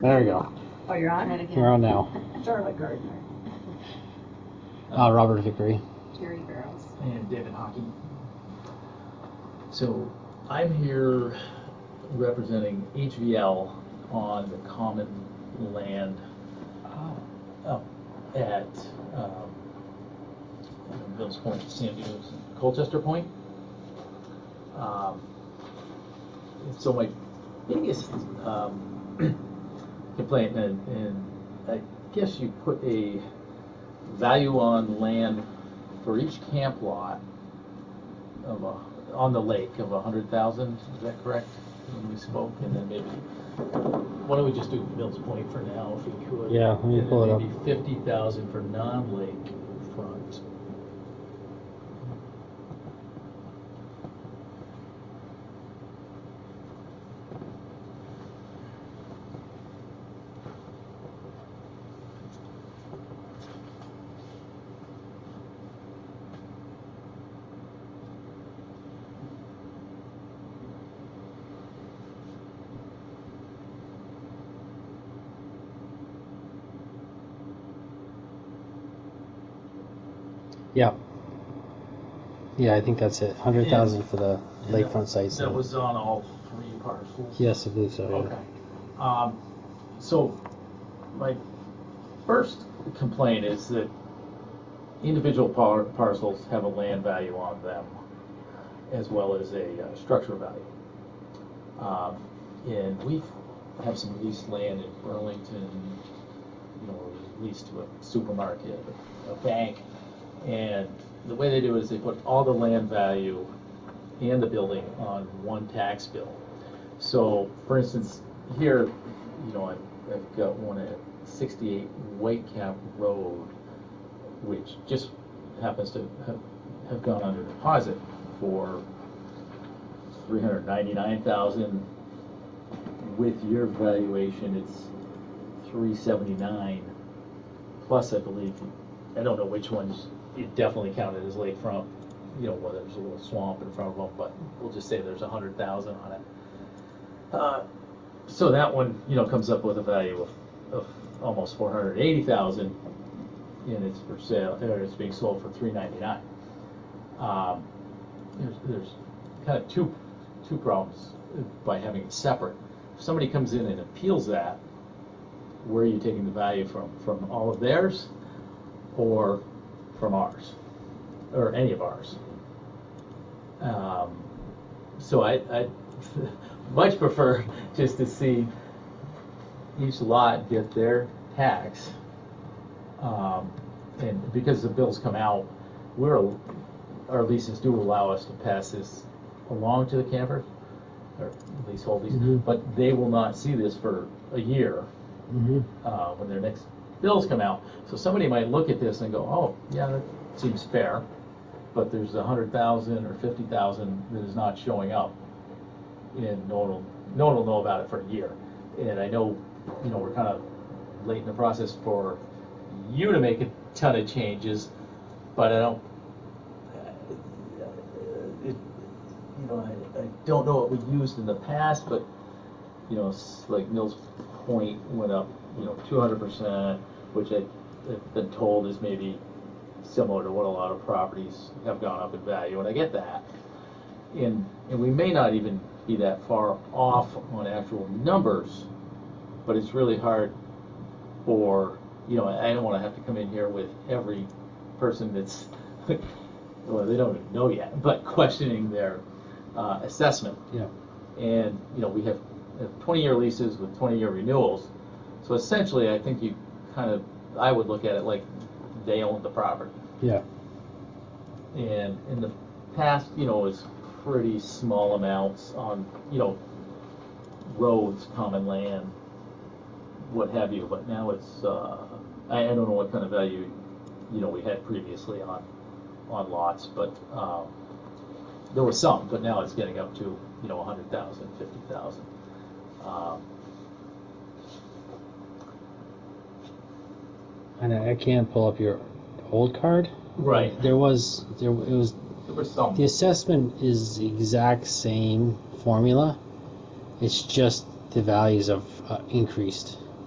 There we go. Oh, you're on? We're on now. Charlotte Gardner. Robert Vickery. Jerry Barrows. And David Hockey. So I'm here representing HVL on the common land up at Mills Point, Sandy Hoops, and Colchester Point. So my biggest complaint, and I guess you put a value on land for each camp lot on the lake of 100,000. Is that correct? When we spoke, and then maybe why don't we just do Mills Point for now, if we could? Yeah, let me pull it up. Maybe 50,000 for non-lake front. Yeah. Yeah, I think that's it. 100,000 for the lakefront sites. That was on all three parcels? Yes, I believe so. Yeah. Okay. So my first complaint is that individual parcels have a land value on them as well as a structure value. And we have some leased land in Burlington, leased to a supermarket, a bank, and the way they do it is they put all the land value and the building on one tax bill. So, for instance, here, I've got one at 68 Whitecap Road, which just happens to have gone under deposit for $399,000. With your valuation, it's $379. Plus, I believe, I don't know which ones you definitely counted as lakefront, whether there's a little swamp in front of them, but we'll just say there's 100,000 on it. So that one, comes up with a value of almost 480,000, and it's for sale, or it's being sold for $399. There's kind of two problems by having it separate. If somebody comes in and appeals that, where are you taking the value from? From all of theirs, or from ours, or any of ours? So I much prefer just to see each lot get their tax, and because the bills come out, our leases do allow us to pass this along to the campers, or leaseholders, but they will not see this for a year when their next bills come out. So somebody might look at this and go, "Oh, yeah, that seems fair," but there's 100,000 or 50,000 that is not showing up, and no one will know about it for a year. And I know, we're kind of late in the process for you to make a ton of changes, but I don't. I don't know what we used in the past, but like Mills Point went up, 200%, which I've been told is maybe similar to what a lot of properties have gone up in value, and I get that. And we may not even be that far off on actual numbers, but it's really hard for, I don't want to have to come in here with every person that's, well, they don't even know yet, but questioning their assessment. Yeah. And, we have 20-year leases with 20-year renewals. So essentially, I think I would look at it like they own the property. Yeah. And in the past, it was pretty small amounts on, roads, common land, what have you. But now it's, I don't know what kind of value, we had previously on lots, but there was some, but now it's getting up to, 100,000, 50,000. And I can't pull up your old card. Right. It was There was some. the assessment is the exact same formula. It's just the values have increased.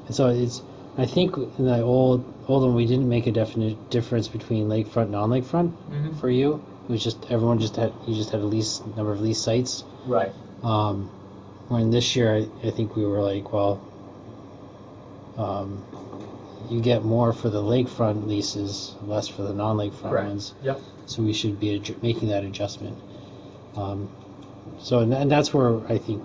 So I think in the old one we didn't make a definite difference between lakefront and non-lakefront Mhm. for you. It was just everyone you just had a lease number of lease sites. Right. When this year I think we were like, well, you get more for the lakefront leases, less for the non-lakefront Correct. ones. Yep. So we should be making that adjustment. And that's where I think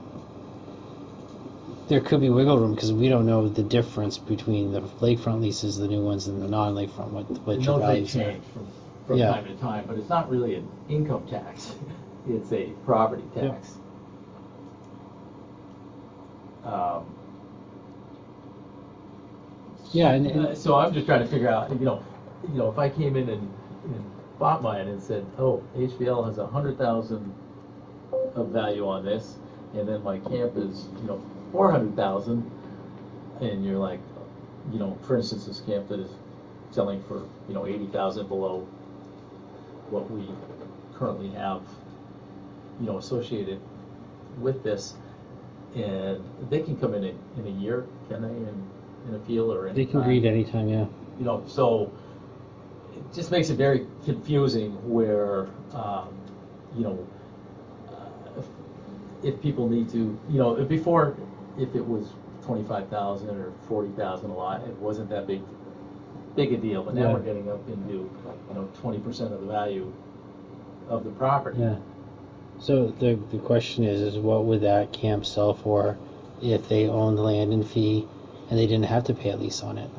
there could be wiggle room because we don't know the difference between the lakefront leases, the new ones, and the non-lakefront. What And your those may values are. change from Yeah. time to time, but it's not really an income tax. It's a property tax. Yeah, and So I'm just trying to figure out, if I came in and bought mine and said, oh, HVL has 100,000 of value on this, and then my camp is, 400,000, and you're like, for instance, this camp that is selling for, 80,000 below what we currently have, associated with this, and they can come in a year, can they, in appeal or any they can time? read anytime. Yeah. So it just makes it very confusing where, you know, if people need to, before, if it was 25,000 or 40,000 a lot, it wasn't that big a deal. But now Yeah. we're getting up into, 20% of the value of the property. Yeah. So the question is what would that camp sell for if they owned the land and fee and they didn't have to pay a lease on it?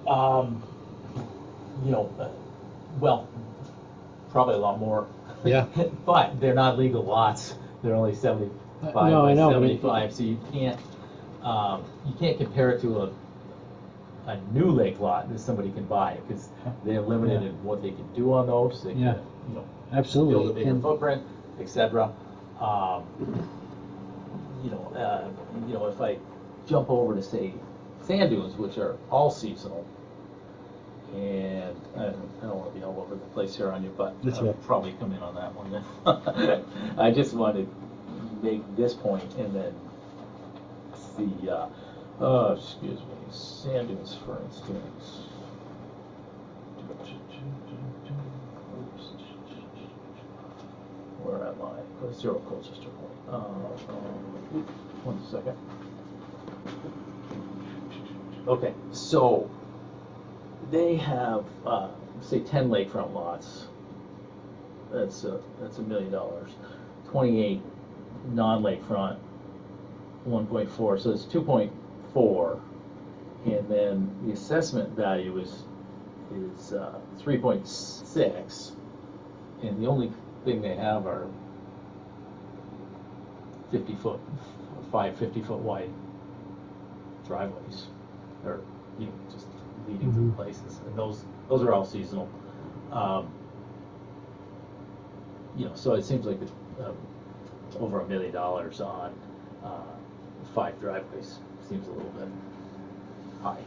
You know, well, probably a lot more. Yeah. But they're not legal lots. They're only 75 No, by I know, but 75, so you can't compare it to a new lake lot that somebody can buy because they're limited Yeah. in what they can do on those. They Yeah. can, Absolutely. build a bigger And- footprint, etc. If I jump over to say sand dunes, which are all seasonal, and I don't want to be all over the place here on you, but That's I'll okay. probably come in on that one then. I just want to make this point and then see, excuse me, sand dunes, for instance. Oops. Where am I? Zero Colchester Point. One second. Okay, so they have, say, 10 lakefront lots. That's $1 million. 28 non-lakefront, 1.4. So it's 2.4, and then the assessment value is 3.6, and the only thing they have are 50-foot, 50-foot wide driveways, or just leading to places, and those are all seasonal. So it seems like over $1 million on 5 driveways seems a little bit high.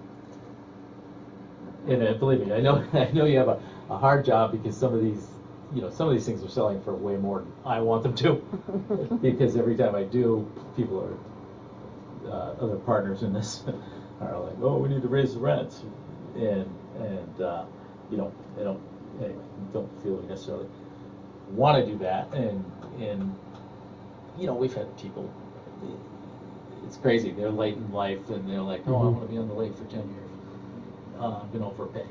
And believe me, I know you have a hard job because some of these things are selling for way more than I want them to. Because every time I do, people are other partners in this are like, oh, we need to raise the rents, and they don't anyway, don't feel we necessarily want to do that, and we've had people. It's crazy. They're late in life, and they're like, oh, I want to be on the lake for 10 years. I'm going to overpay.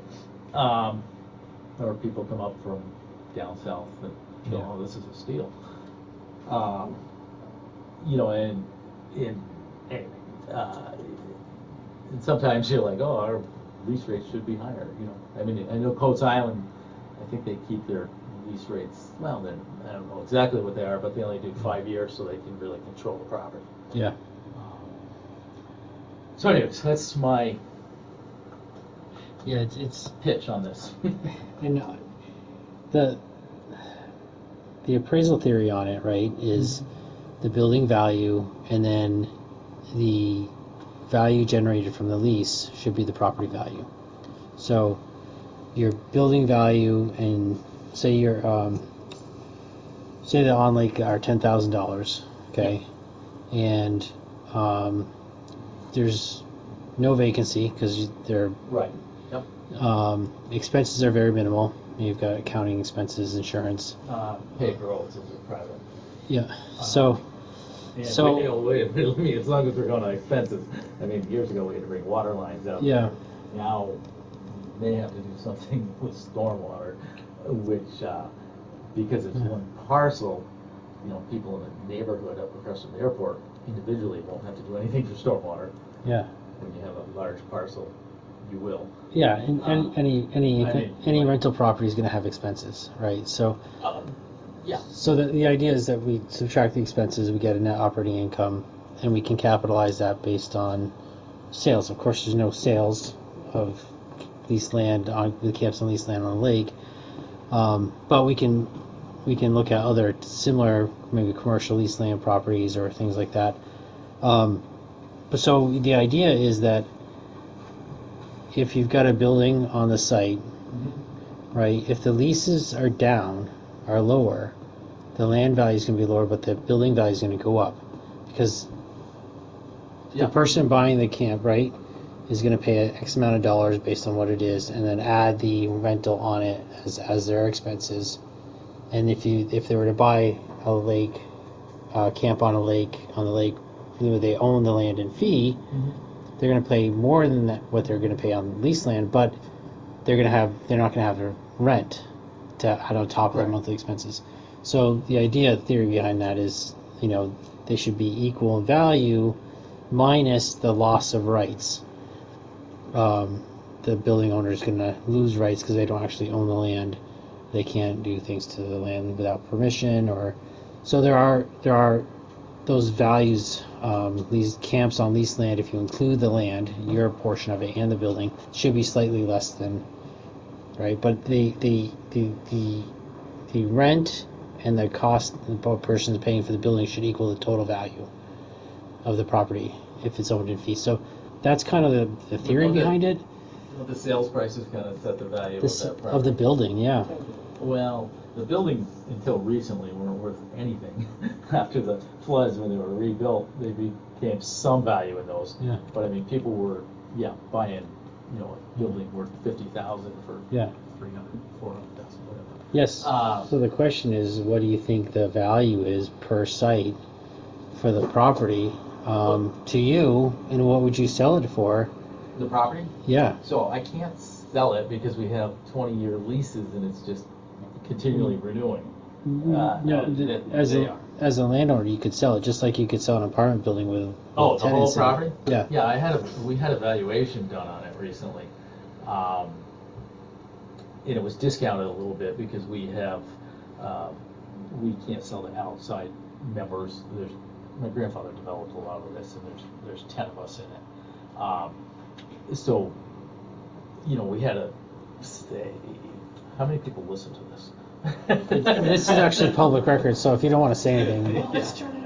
Or people come up from down south and go, oh, this is a steal. And anyway, and sometimes you're like, oh, our lease rates should be higher. I mean, I know Coates Island, I think they keep their lease rates, well, then I don't know exactly what they are, but they only do 5 years so they can really control the property. Yeah. So anyways, that's my It's pitch on this. and the appraisal theory on it, right, is the building value and then the value generated from the lease should be the property value. So your building value and say say the on lake are $10,000, okay, and there's no vacancy because they're Right. Yep. expenses are very minimal. You've got accounting expenses, insurance. Paved roads is a private. Yeah. So And So- believe me, as long as we're going on expenses, I mean, years ago we had to bring water lines out. Yeah. Now they have to do something with stormwater, which, because it's one parcel, people in the neighborhood up across from the airport individually won't have to do anything for stormwater. yeah. When you have a large parcel, you will. Yeah, and any I any mean, rental property is going to have expenses, right? So Yeah. so the idea is that we subtract the expenses, we get a net operating income, and we can capitalize that based on sales. Of course, there's no sales of leased land on the camps on leased land on the lake, but we can look at other similar maybe commercial leased land properties or things like that. But so the idea is that if you've got a building on the site, right, if the leases are down, are lower, the land value is going to be lower, but the building value is going to go up because Yeah. the person buying the camp, right, is going to pay X amount of dollars based on what it is, and then add the rental on it as their expenses. And if they were to buy a lake, camp on the lake, where they own the land and fee, they're going to pay more than that, what they're going to pay on leased land, but they're not going to have the rent to add on top of their Correct. monthly expenses. So the idea, theory behind that is, they should be equal in value minus the loss of rights. The building owner is going to lose rights because they don't actually own the land. They can't do things to the land without permission, or so there are those values. These camps on leased land, if you include the land, your portion of it, and the building, should be slightly less than, right? But the rent and the cost the person is paying for the building should equal the total value of the property if it's owned in fee. So that's kind of the theory Okay. behind it. Well, the sales prices kind of set the value This, of that property. of the building, yeah. Well, the buildings until recently weren't worth anything. After the floods, when they were rebuilt, they became some value in those. Yeah. But I mean, people were, buying, a building worth 50,000 for Yeah. 300, 400,000, whatever. Yes. So the question is, what do you think the value is per site for the property to you, and what would you sell it for? The property? Yeah. So I can't sell it because we have 20-year leases and it's just continually renewing. As a landowner, you could sell it just like you could sell an apartment building with The whole tenants in it. property? Yeah. Yeah, we had a valuation done on it recently. And it was discounted a little bit because we can't sell to outside members. My grandfather developed a lot of this, and there's 10 of us in it. So, we had to say, how many people listen to this? This is actually public record, so if you don't want to say anything, Yeah.